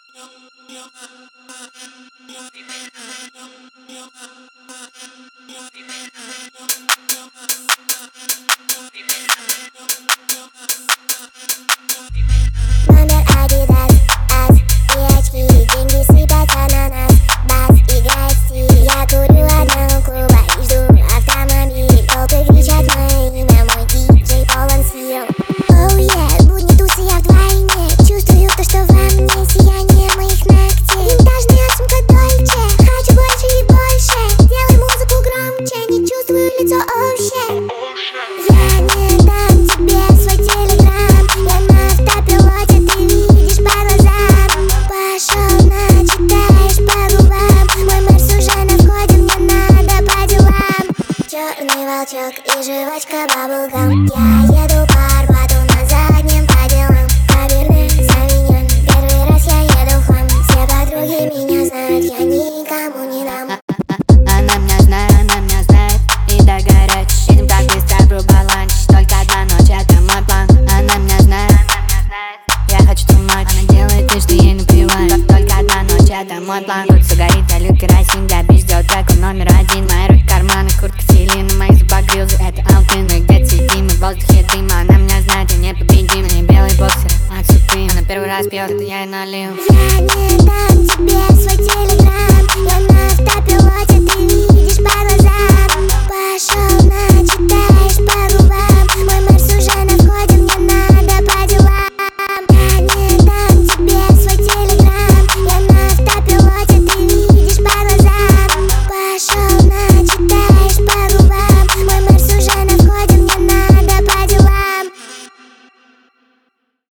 Номер Adidas, ас и очки, деньги сыпятся на нас, бас играет стиль. Я курю одна у клуба и жду автомобиль. Толпы кричат мое имя, мой диджей полон сил. Оу yeah, будни тусы я вдвойне. Чувствую то, что во мне сияние моих ногтей. Винтажная сумка Дольче, хочу больше и больше. Делай музыку громче, не чувствую лицо, оу shit. Я не дам тебе свой телеграм, я на автопилоте, ты видишь по глазам. Пошел, начитаешь по губам, мой Мерс уже на входе, мне надо по делам. Черный волчок и жвачка баблгам. Я еду по Арбату на заднем по делам. Каберне Савиньон, первый раз я еду в хлам. Все подруги меня знают, я никому не дам. Она меня знает, и до горячей. Едем так быстро, врубай ланч. Только одна ночь, это мой план. Она меня знает, я хочу too much. Она делает вид, что ей наплевать. Только одна ночь, это мой план. Тут все горит, я люблю керосин, для бич сделать трек, он номер один. Мои руки, карманы, куртка, селина, моих зубах грилзы, это Алтын. Мы где-то сидим, и в воздухе дым. Она меня знает, я непобедим. Мне белый боксер, от Supreme. Она первый раз пьет, это я и налил. Я не дам тебе свой телеграм, я на автопилоте, ты видишь по глазам. Пошел,